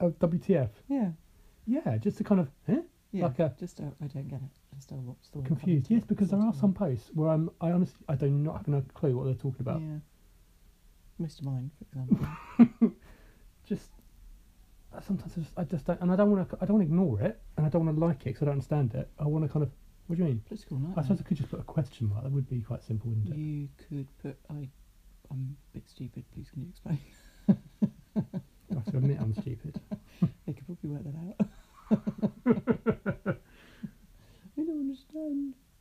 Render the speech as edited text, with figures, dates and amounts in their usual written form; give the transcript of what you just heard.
WTF? Yeah. Yeah, just to kind of, Yeah. like a Just I don't get it. Just what's the word? confused. Yes, because there are some posts where I honestly I do not have no clue what they're talking about. Yeah. Mr. Mind, for example. Just sometimes I just don't, and I don't want to ignore it, and I don't want to like it because I don't understand it. I want to kind of, what do you mean? Political nightmare. I suppose I could just put a question mark. That would be quite simple, wouldn't it? You could put I'm a bit stupid. Please, can you explain?